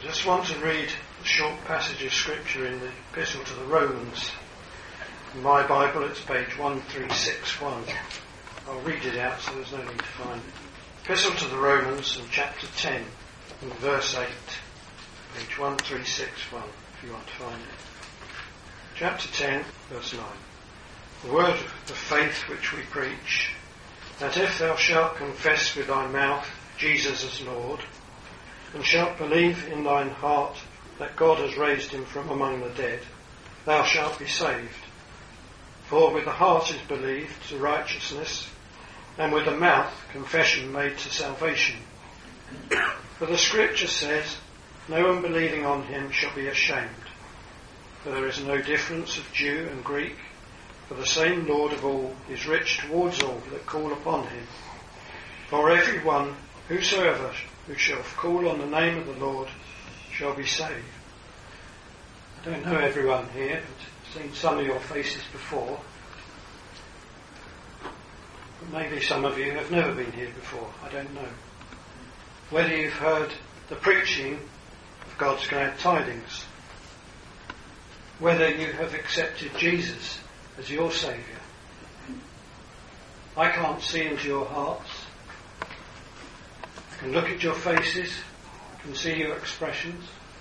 just want to read a short passage of scripture in the Epistle to the Romans. In my Bible it's page 1361. I'll read it out so there's no need to find it. Epistle to the Romans and chapter 10 and verse 8. Page 1361 if you want to find it. Chapter 10 verse 9. The word of faith which we preach, that if thou shalt confess with thy mouth Jesus as Lord, and shalt believe in thine heart that God has raised him from among the dead, thou shalt be saved. For with the heart is believed to righteousness, and with the mouth confession made to salvation. For the scripture says, no one believing on him shall be ashamed. For there is no difference of Jew and Greek, for the same Lord of all is rich towards all that call upon him. For every one, whosoever who shall call on the name of the Lord shall be saved. I don't know everyone here, but I've seen some of your faces before. But maybe some of you have never been here before, I don't know. Whether you've heard the preaching of God's glad tidings, whether you have accepted Jesus as your Saviour. I can't see into your hearts. I can look at your faces, I can see your expressions,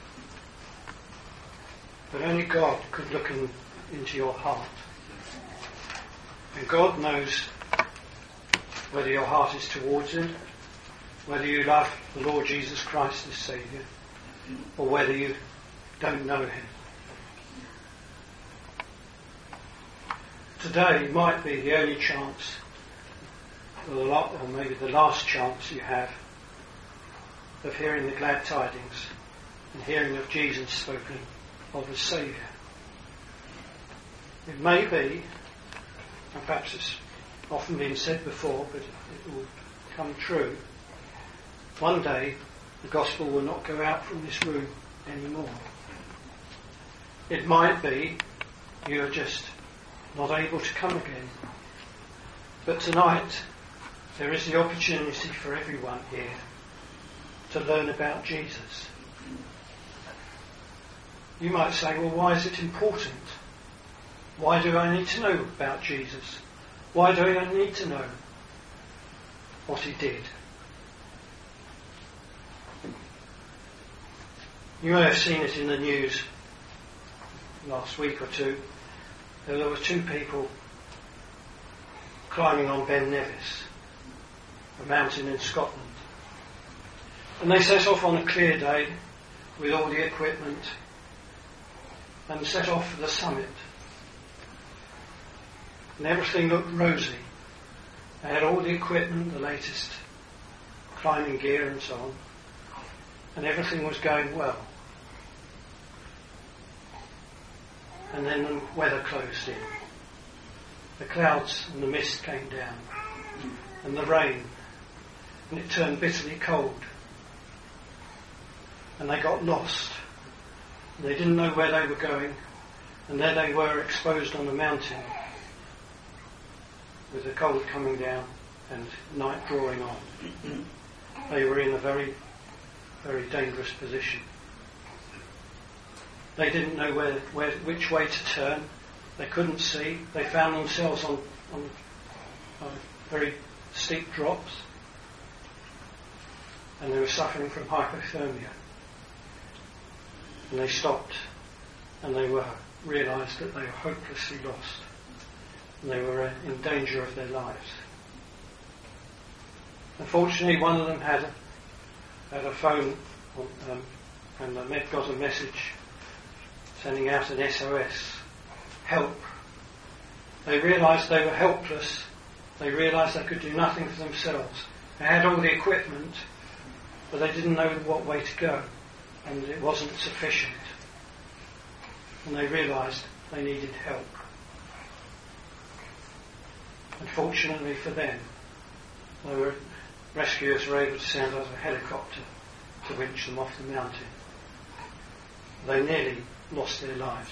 but only God could look into your heart. And God knows whether your heart is towards him, whether you love the Lord Jesus Christ as Saviour, or whether you don't know him. Today might be the only chance, or maybe the last chance you have of hearing the glad tidings and hearing of Jesus spoken of as Saviour. It may be, and perhaps it's often been said before, but it will come true, one day the gospel will not go out from this room anymore. It might be you are just not able to come again. But tonight there is the opportunity for everyone here to learn about Jesus. You might say, well, why is it important? Why do I need to know about Jesus? Why do I need to know what he did? You may have seen it in the news last week or two. There were two people climbing on Ben Nevis, a mountain in Scotland. And they set off on a clear day with all the equipment and set off for the summit. And everything looked rosy. They had all the equipment, the latest climbing gear and so on. And everything was going well. And then the weather closed in. The clouds and the mist came down. And the rain. And it turned bitterly cold. And they got lost. They didn't know where they were going. And there they were exposed on the mountain, with the cold coming down and night drawing on. They were in a very, very dangerous position. They didn't know which way to turn. They couldn't see. They found themselves on very steep drops. And they were suffering from hypothermia. And they stopped. And they realised that they were hopelessly lost. And they were in danger of their lives. Unfortunately, one of them had a phone and got a message sending out an SOS, help. They realised they were helpless. They realised they could do nothing for themselves. They had all the equipment, but they didn't know what way to go, and it wasn't sufficient. And they realised they needed help. Unfortunately for them, rescuers were able to send out a helicopter to winch them off the mountain. They nearly lost their lives.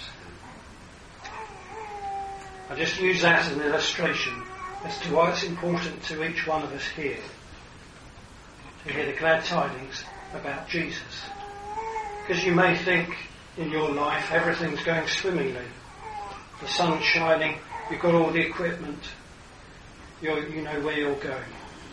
I just use that as an illustration as to why it's important to each one of us here to hear the glad tidings about Jesus. Because you may think in your life everything's going swimmingly. The sun's shining, you've got all the equipment, you know where you're going.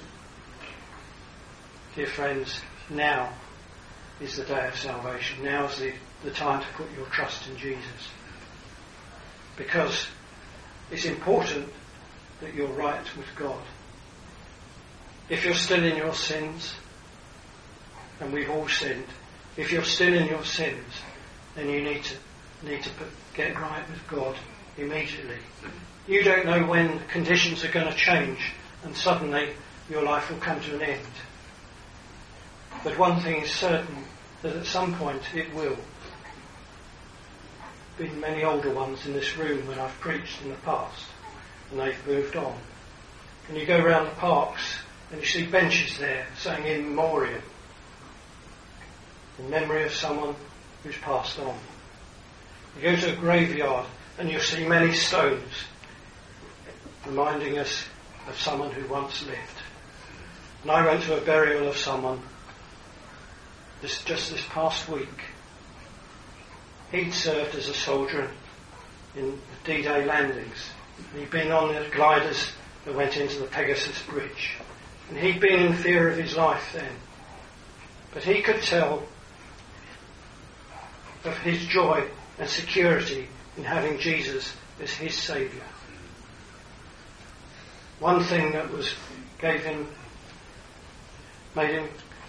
Dear friends, now is the day of salvation. Now is the time to put your trust in Jesus. Because it's important that you're right with God. If you're still in your sins, and we've all sinned, if you're still in your sins, then you need to get right with God immediately. You don't know when conditions are going to change and suddenly your life will come to an end. But one thing is certain, that at some point it will. Been many older ones in this room when I've preached in the past, and they've moved on. And you go around the parks and you see benches there saying in memoriam, in memory of someone who's passed on. You go to a graveyard and you'll see many stones reminding us of someone who once lived. And I went to a burial of someone just this past week. He'd served as a soldier in the D-Day landings. He'd been on the gliders that went into the Pegasus Bridge. And he'd been in fear of his life then. But he could tell of his joy and security in having Jesus as his Saviour. One thing that made him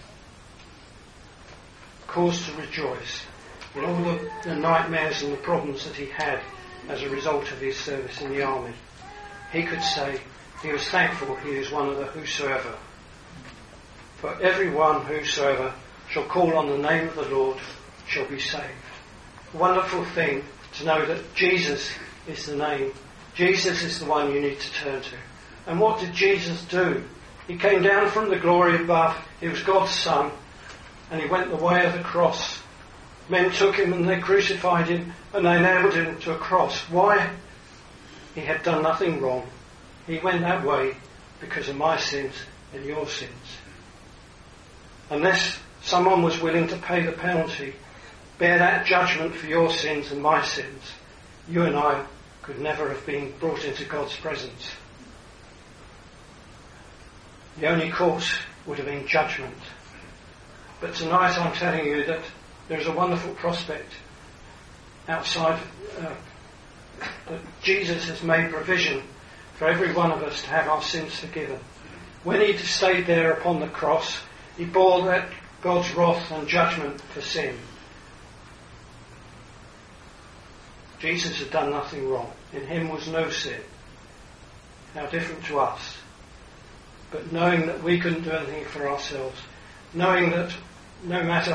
cause to rejoice in all the nightmares and the problems that he had as a result of his service in the army. He could say he was thankful he is one of the whosoever. For everyone whosoever shall call on the name of the Lord shall be saved. A wonderful thing to know that Jesus is the name. Jesus is the one you need to turn to. And what did Jesus do? He came down from the glory above. He was God's Son. And he went the way of the cross. Men took him and they crucified him and they nailed him to a cross. Why? He had done nothing wrong. He went that way because of my sins and your sins. Unless someone was willing to pay the penalty, bear that judgment for your sins and my sins, you and I could never have been brought into God's presence. The only course would have been judgment. But tonight I'm telling you that there's a wonderful prospect outside that Jesus has made provision for every one of us to have our sins forgiven. When he stayed there upon the cross, he bore that God's wrath and judgment for sin. Jesus had done nothing wrong. In him was no sin. How different to us. But knowing that we couldn't do anything for ourselves, knowing that no matter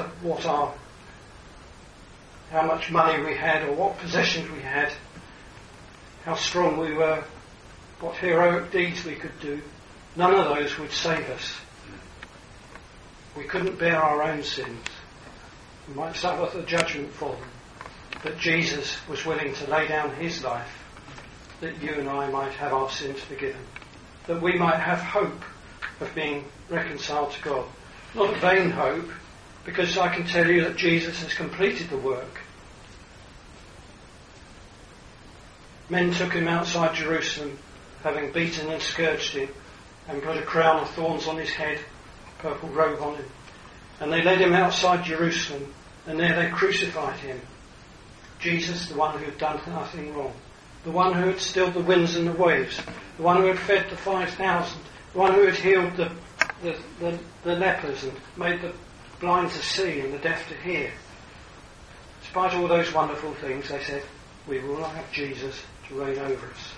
how much money we had or what possessions we had, how strong we were, what heroic deeds we could do, none of those would save us. We couldn't bear our own sins. We might suffer the judgment for them. But Jesus was willing to lay down his life that you and I might have our sins forgiven, that we might have hope of being reconciled to God. Not a vain hope, because I can tell you that Jesus has completed the work. Men took him outside Jerusalem, having beaten and scourged him, and put a crown of thorns on his head, a purple robe on him. And they led him outside Jerusalem, and there they crucified him. Jesus, the one who had done nothing wrong, the one who had stilled the winds and the waves, the one who had fed the 5,000, the one who had healed the lepers and made the blind to see and the deaf to hear. Despite all those wonderful things, they said, we will not have Jesus to reign over us.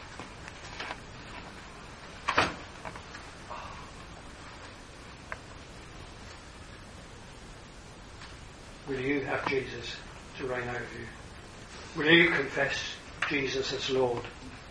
Will you have Jesus to reign over you? Will you confess Jesus as Lord?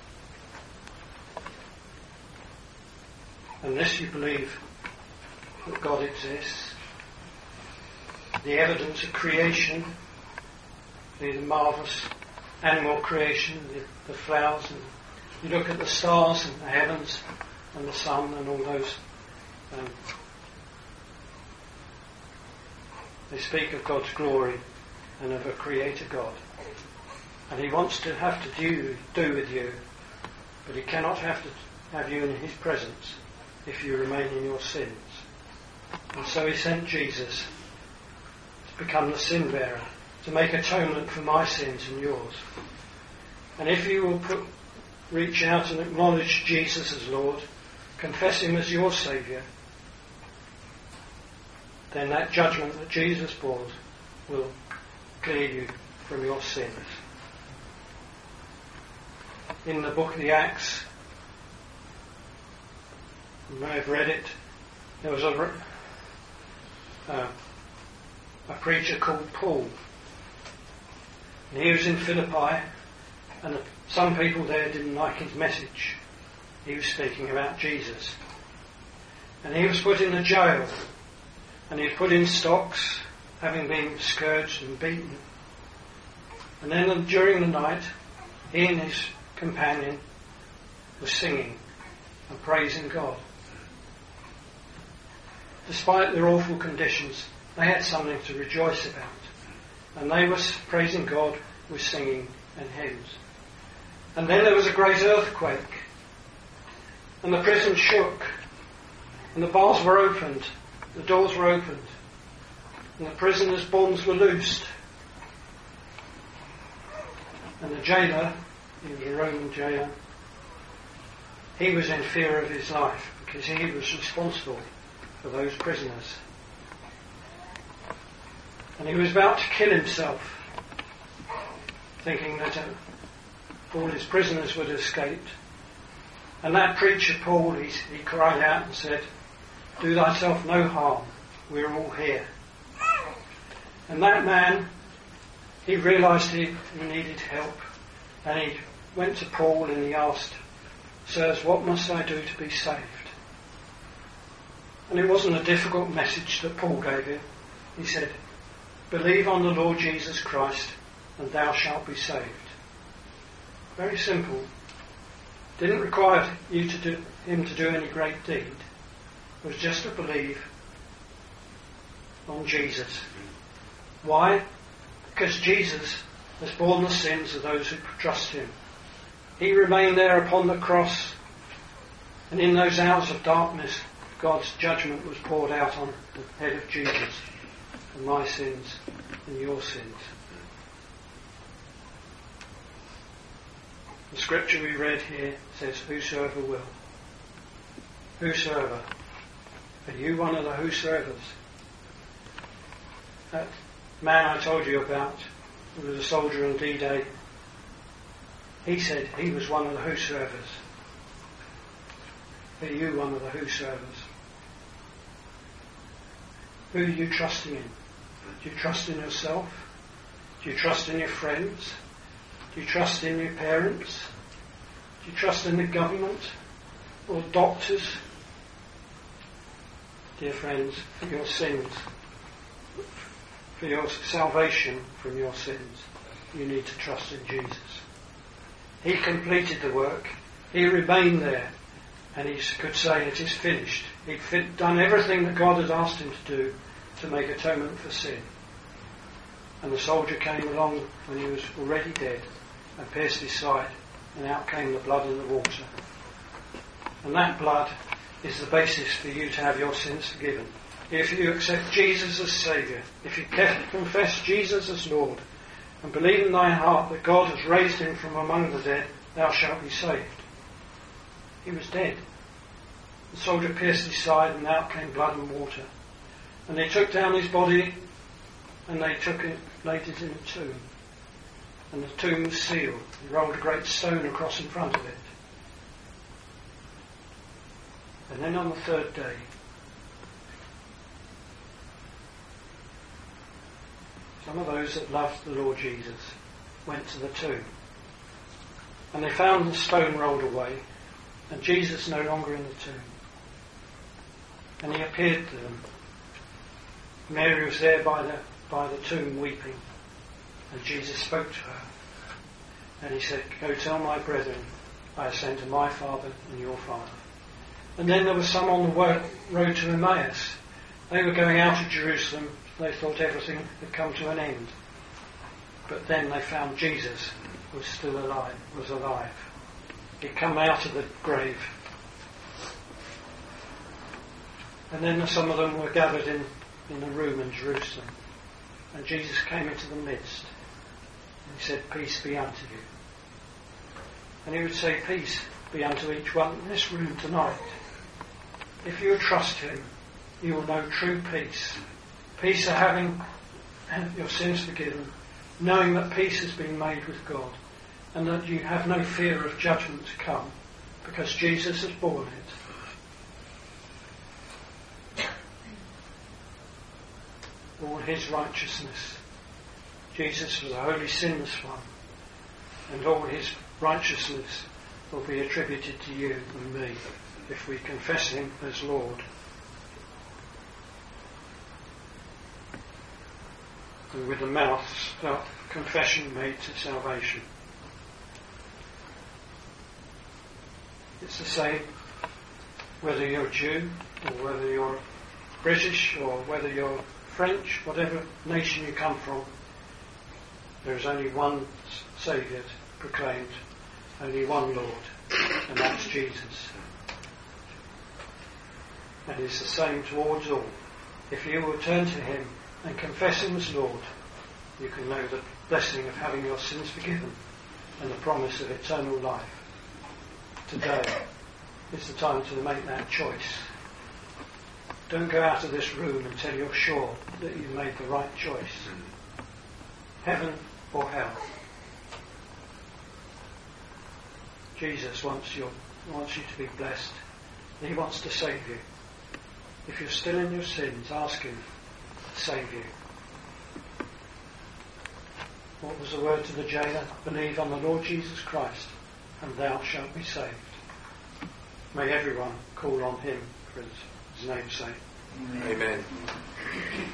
Unless you believe that God exists, the evidence of creation, the marvellous animal creation, the flowers, and you look at the stars and the heavens and the sun and all those, they speak of God's glory. and of a creator God. And he wants to have to do with you, but he cannot have you in his presence if you remain in your sins. And so he sent Jesus to become the sin bearer, to make atonement for my sins and yours. And if you will reach out and acknowledge Jesus as Lord, confess him as your Saviour, then that judgment that Jesus brought will clear you from your sins. In the book of the Acts, you may have read it, there was a preacher called Paul. And he was in Philippi, and some people there didn't like his message. He was speaking about Jesus. And he was put in a jail, and he was put in stocks, having been scourged and beaten. And then during the night, he and his companion were singing and praising God. Despite their awful conditions, they had something to rejoice about. And they were praising God with singing and hymns. And then there was a great earthquake. And the prison shook. And the bars were opened. The doors were opened. And the prisoners' bonds were loosed. And the jailer, he was a Roman jailer, he was in fear of his life because he was responsible for those prisoners. And he was about to kill himself, thinking that all his prisoners would have escaped. And that preacher, Paul, he cried out and said, "Do thyself no harm, we're all here." And that man, he realised he needed help, and he went to Paul and he asked, "Sirs, what must I do to be saved?" And it wasn't a difficult message that Paul gave him. He said, "Believe on the Lord Jesus Christ, and thou shalt be saved." Very simple. Didn't require him to do any great deed. It was just to believe on Jesus. Why? Because Jesus has borne the sins of those who trust him. He remained there upon the cross, and in those hours of darkness, God's judgment was poured out on the head of Jesus for my sins and your sins. The scripture we read here says, "Whosoever will." Whosoever. Are you one of the whosoevers? That man I told you about, who was a soldier on D-Day, he said he was one of the whosoevers. Are you one of the whosoevers? Who are you trusting in? Do you trust in yourself? Do you trust in your friends? Do you trust in your parents? Do you trust in the government or doctors? Dear friends, for your sins, for your salvation from your sins, you need to trust in Jesus. He completed the work. He remained there, and he could say, "It is finished." He'd done everything that God had asked him to do to make atonement for sin. And the soldier came along when he was already dead and pierced his side, and out came the blood and the water. And that blood is the basis for you to have your sins forgiven. If you accept Jesus as Saviour, if you confess Jesus as Lord, and believe in thine heart that God has raised him from among the dead, thou shalt be saved. He was dead. The soldier pierced his side, and out came blood and water. And they took down his body, and they took it, laid it in a tomb. And the tomb was sealed. He rolled a great stone across in front of it. And then on the third day, some of those that loved the Lord Jesus went to the tomb. And they found the stone rolled away, and Jesus no longer in the tomb. And he appeared to them. Mary was there by the tomb weeping, and Jesus spoke to her. And he said, "Go tell my brethren, I ascend to my Father and your Father." And then there were some on the road to Emmaus. They were going out of Jerusalem. They thought everything had come to an end. But then they found Jesus was still alive, He'd come out of the grave. And then some of them were gathered in a room in Jerusalem. And Jesus came into the midst. And he said, "Peace be unto you." And he would say, "Peace be unto each one in this room tonight." If you trust him, you will know true peace. Peace of having your sins forgiven, knowing that peace has been made with God, and that you have no fear of judgment to come, because Jesus has borne it. All his righteousness. Jesus was a holy, sinless one, and all his righteousness will be attributed to you and me if we confess him as Lord. And with the mouth, confession made to salvation. It's the same whether you're Jew or whether you're British or whether you're French, whatever nation you come from. There is only one Saviour proclaimed, only one Lord, and that's Jesus. And it's the same towards all. If you will turn to him and confess him as Lord, you can know the blessing of having your sins forgiven and the promise of eternal life. Today is the time to make that choice. Don't go out of this room until you're sure that you've made the right choice. Heaven or hell. Jesus wants you to be blessed. He wants to save you. If you're still in your sins, ask him to save you. What was the word to the jailer? Believe on the Lord Jesus Christ, and thou shalt be saved. May everyone call on him for his name's sake. Amen.